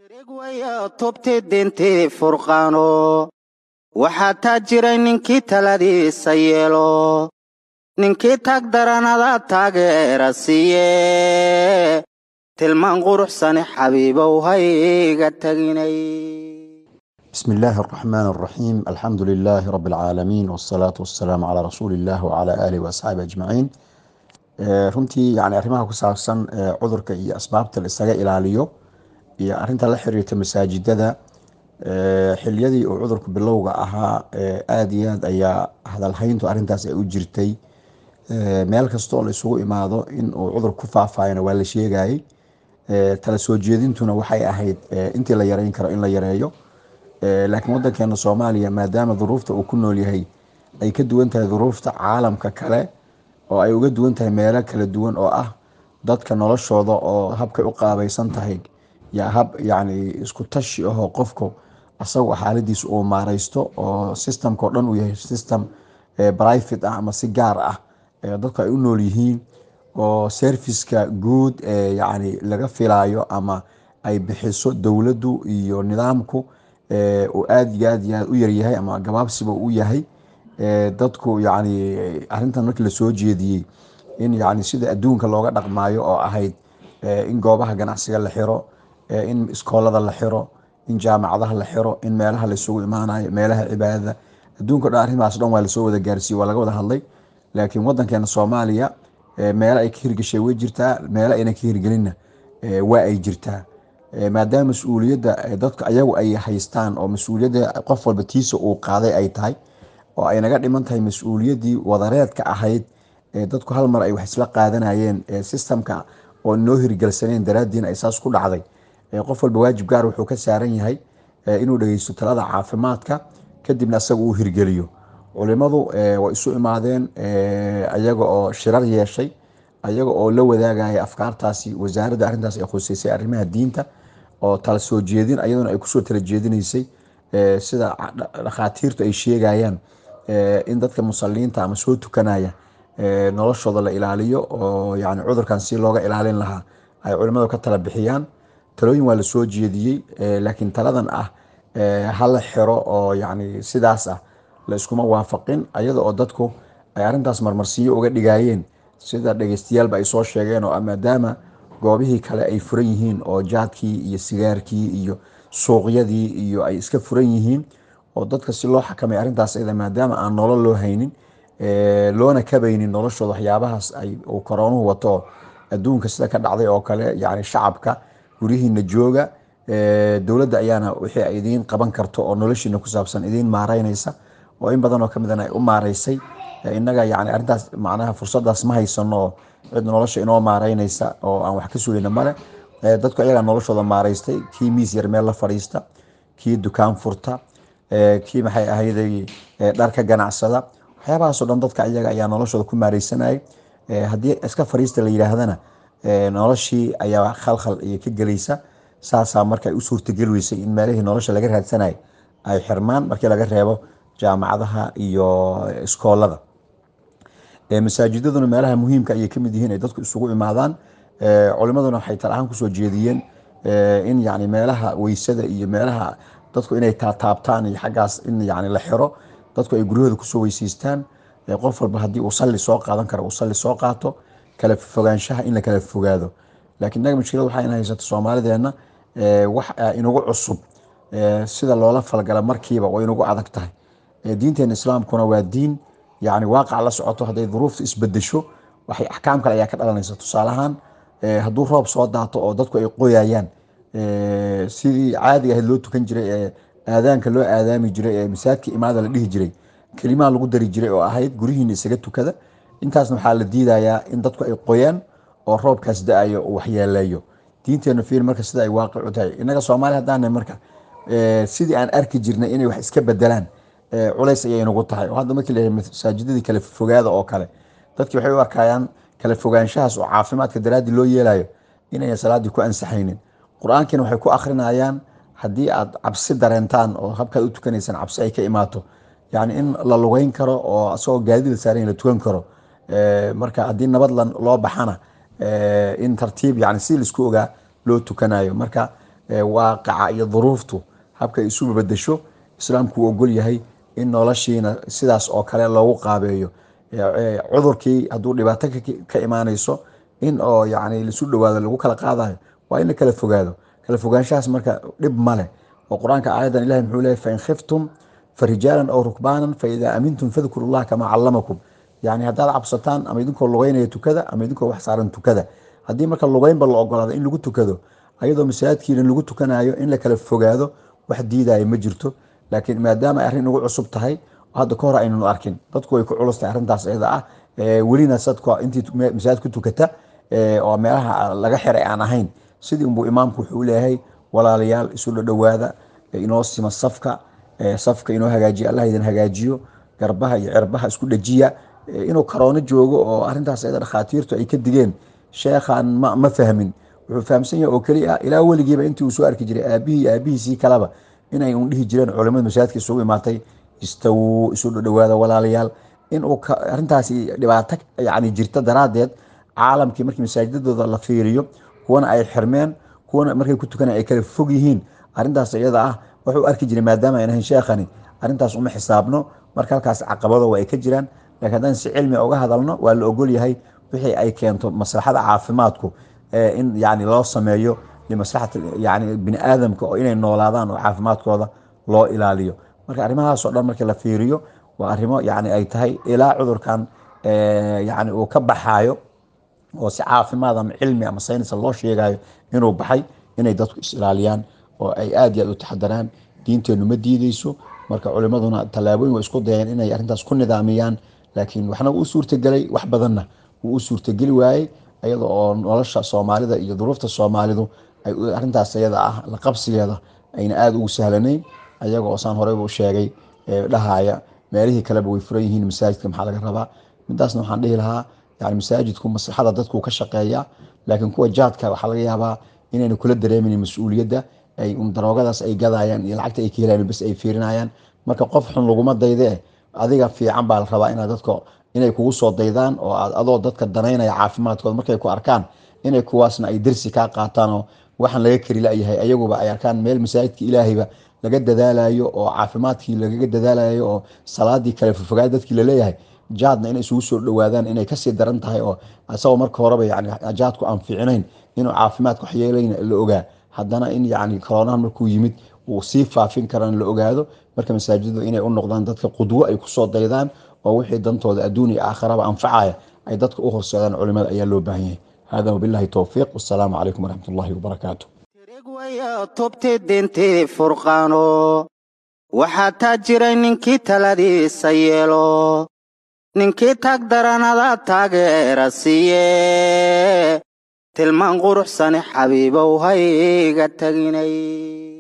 Wayo tubti dinti furqaano waxaa taa jiray ninkii taladiisa yeelo ninkii tag daranada taageera siiye tilmaan quruxsani xabiibow hayga taginay. بسم الله الرحمن الرحيم الحمد لله رب العالمين والصلاة والسلام على رسول الله وعلى آله وأصحابه أجمعين. runtii yani arrimaha ku saabsan cudurka iyo asbaabta la isaga ilaaliyo iyo arinta la xiriirta masaajidada xiliyadii uu cudurku bilowga ahaa aad iyo aad ayaa hadalhayntu arintaas ay u jirtay. meel kastoo la isugu imaado in uu cudur ku faafayana waa la sheegayay. tala soo jeedintuna waxay ahayd intii la yareyn karo in la yareeyo. laakiin wadankeena Soomaaliya maadaama duruufta uu ku nool yahay ay ka duwan tahay duruufta caalamka kale oo ay uga duwan tahay meelo kala duwan oo ah dadka noloshooda oo habkay u qaabaysan tahay yaa hab yani isku tashi ah qofku asagu xaaladiisa uu maareysto oo systemka oo dhan uu yahay system private ah ama si gaar ah dadku ay u nool yihiin oo serviceka guud yani laga filayo ama ay bixiso dowladdu iyo nidaamku oo aad iyo aad u yar yahay ama gabaabsiba u yahay. dadku yani arintan markii la soo jeediyey in yani sida adduunka looga dhaqmaayo oo ahayd in goobaha ganacsiga la xiro, in iskoolada la xiro, in jaamacadaha la xiro, in meelaha la isugu imaanayo, meelaha cibaadada adduunka dhan arrimahaas dhan waa lasoo wada gaarsiiyey, waa laga wada hadlay. laakiin wadankeena Soomaaliya meelo ay ka hirgashay way jirtaa, meelo ayna ka hirgelinna waa ay jirtaa. maadaama mas'uuliyadda dadka ayagu ay haystaan oo mas'uuliyadda qof walba tiisa uu qaaday ay tahay oo ay naga dhiman tahay mas'uuliyaddii wadareedka ahayd dadku hal mar ay wax isla qaadanayeen systemka oo noo hirgelsaneen daraadiin ay saas ku dhacday. qof walba waajib gaar wuxuu ka saaran yahay inuu dhageysto talada caafimaadka kadibna asaga uu hirgeliyo. culimadu way isu imaadeen ayaga oo shirar yeeshay, ayaga oo la wadaagaya afkaartaasi wasaaradda arrintaas ay khuseysay arrimaha diinta oo tala soo jeedin ayaduna ay kusoo tala jeedinaysay sida dhakhaatiirtu ay sheegayaan in dadka musalliinta ama soo tukanaya noloshooda la ilaaliyo oo yani cudurkan si looga ilaalin lahaa ay culimadu ka tala bixiyaan. talooyin waa la soo jeediyey laakiin taladan ah hala xiro oo yani sidaas ah la iskuma waafaqin, ayada oo dadku ay arrintaas marmarsiyo uga dhigayeen sida dhageystayaalba ay soo sheegeen oo maadaama goobihii kale ay furan yihiin oo jaadkii iyo sigaarkii iyo suuqyadii iyo ay iska furan yihiin oo dadka si loo xakamay arrintaas iyada maadaama aan nolol loo haynin loona kabaynin noloshooda waxyaabahaas ay uu koroonuhu wato adduunka sida ka dhacday oo kale yani shacabka guryihiina jooga dowladda ayaana wixii ay idiin qaban karto oo noloshiina ku saabsan idiin maareynaysa oo in badan oo ka midana ay u maareysay. innaga yani arrintaas macnaha fursadaas ma haysano oo cid nolosha inoo maareynaysa oo aan wax ka sugayna male. dadku ayagaa noloshooda maareystay, kii miis yar meel la fadhiista, kii dukaan furta, kii maxay ahayday dharka ganacsada, waxyaabahaasoo dhan dadka ayaga ayaa noloshooda ku maareysanayay. haddii iska fadhiista la yidhaahdana noloshii ayaa khalkhal iyo ka gelaysa. saasaa marka ay u suurtageli weysay in meelihii nolosha laga raadsanay ay xirmaan markii laga reebo jaamacadaha iyo iskoolada. masaajidaduna meelaha muhiimka ayay kamid yihiin ay dadku isugu imaadaan. culimaduna waxay tal ahaan kusoo jeediyeen in yani meelaha weysada iyo meelaha dadku inay taabtaan iyo xaggaas in yani la xiro, dadku ay guryahooda kusoo weysiistaan. qof walba haddii uu salli soo qaadan karo uu salli soo qaato, kala fogaanshaha in la kala fogaado. laakiin inaga mushkilad waxaa in haysato Soomaalideena wax inagu cusub sida loola falgala markiiba way inagu adag tahay. diinteena islaamkuna waa diin yani waaqac la socoto, hadday duruuftu isbedesho waxay axkaam kale ayaa ka dhalanaysa. tusaale ahaan hadduu roob soo daato oo dadku ay qoyayaan sidii caadiga ahayd loo tukan jiray ee aadaanka loo aadaami jiray ee masaajidka imaada la dhihi jiray kelimaha lagu dari jiray oo ahayd gurihiina isaga tukada. intaasna waxaa la diidayaa in dadku ay qoyaan oo roobkaas da-ayo uu waxyeeleeyo. diinteena fiir marka sida ay waaqic u tahay. innaga Soomaali haddaana marka sidii aan arki jirnay inay wax iska bedelaan culays ayay nagu tahay. oo hadda markii la masaajidadii kala fogaada oo kale dadkii waxay u arkayaan kala fogaanshahaas oo caafimaadka daraadii loo yeelayo inay salaadii ku ansaxaynin. qur-aankiina waxay ku akhrinayaan haddii aad cabsi dareentaan oo habkaad u tukanaysaan cabsi ay ka imaato yani in la lugeyn karo oo asagoo gaadiid la saaran la tukan karo. marka haddii nabad loo baxana in tartiib yani si la isku ogaa loo tukanayo. marka waaqaca iyo duruuftu habka isu bedesho islaamku uu ogol yahay in noloshiina sidaas oo kale loogu qaabeeyo cudurkii hadduu dhibaato ka imaanayso in oo yani lisu dhawaado lagu kala qaadayo waa in la kala fogaado kala fogaanshahaas marka dhib male oo qur-aanka aayadan ilahi muxuu leeyahy fain khiftum farijaalan aw rukbaanan faidaa amintum fadkuru llah kamaa callamakum yani haddaad cabsataan ama idinkoo lugeynaya tukada ama idinkoo wax saaran tukada haddii marka lugeynba la ogolaado in lagu tukado ayadoo masaajidkiina lagu tukanayo in la kala fogaado wax diidaya ma jirto laakiin maadaama ay arrin nagu cusub tahay hadda ka hor aynanu arkin dadku way ku culustahay arrintaas iyada ah welina sadka intii masaajid ku tukata oo meelaha laga xiray aan ahayn sidii unbuu imaamku wuxuu leeyahay walaalayaal isu dhadhawaada inoo sima safka inoo hagaajiya allah idin hagaajiyo garbaha iyo cirbaha isku dhajiya inuu karoono joogo oo arrintaas iyada dhakhaatiirtu ay ka digeen sheekhan ma fahmin wuxuu fahamsan yahay oo keli ah ilaa weligiiba intii uu soo arki jiray aabihiisii kaleba inay un dhihi jireen culimada masaajidka isugu imaatay istawu isu dhadhawaada walaalayaal in uu arrintaasi dhibaato yani jirta daraaddeed caalamkii markii masaajidadooda la fiiriyo kuwana ay xirmeen kuwana markay ku tukanay ay kala fog yihiin arrintaas iyada ah wuxuu arki jiray maadaama aynahayn sheekhani arrintaas uma xisaabno marka halkaas caqabado waa ay ka jiraan laakiin haddaan si cilmi uga hadalno waa la ogol yahay wixii ay keento maslaxada caafimaadku in yani loo sameeyo limaslaxati yani bini aadamka oo inay noolaadaan oo caafimaadkooda loo ilaaliyo marka arrimahaasoo dhan markii la fiiriyo waa arrimo yani ay tahay ilaa cudurkan yani uu ka baxaayo oo si caafimaad ama cilmi ama saynis loo sheegayo inuu baxay inay dadku is ilaaliyaan oo ay aad iyo aad u taxadaraan diinteennu ma diideyso marka culimaduna tallaabooyin way isku dayeen inay arrintaas ku nidaamiyaan laakiin waxna uu suurtagelay wax badanna wuu u suurtageli waayey iyada oo nolosha soomaalida iyo duruufta soomaalidu ay arrintaas iyada ah la qabsigeeda ayna aada ugu sahlanayn ayaga oo saan horeyba u sheegay dhahaya meelihii kaleba way furan yihiin masaajidka maxaa laga rabaa midaasna waxaan dhihi lahaa yani masaajidku maslaxada dadku ka shaqeeya laakiin kuwa jaadka waxaa laga yaabaa inayna kula dareemin mas-uuliyadda ay daroogadaas ay gadayaan iyo lacagta ay ka helayaan bas ay fiirinayaan marka qof xun laguma dayde adiga fiican baa la rabaa inaad dadka inay kugu soo daydaan oo adoo dadka danaynaya caafimaadkooda markay ku arkaan inay kuwaasna ay dersi kaa qaataan oo waxaan laga kari layahay ayaguba ay arkaan meel masaajidka ilaahayba laga dadaalayo oo caafimaadkii lagaga dadaalayo oo salaadii kale fofogaad dadkii laleeyahay jaadna inay isugu soo dhawaadaan inay kasii daran tahay oo isagoo marka horeba yani jaadku aan fiicnayn inuu caafimaadka waxyeelayna la ogaa haddana in yani koroonaha markuu yimid uu sii faafin karaan la ogaado marka masaajiddu inay u noqdaan dadka qudwo ay kusoo daydaan oo wixii dantooda adduun iyo aakhiraba anfacaya ay dadka u horseedaan culimada ayaa loo baahan yahay hada wabillahi towfiiq wassalaamu calaykum waraxmat ullahi wabarakaatu tubti dintii furqaano waxaa taa jiray ninkii taladiisa yeelo ninkii tag daranada taageera siiye tilmaan quruxsane xabiibow hayga taginay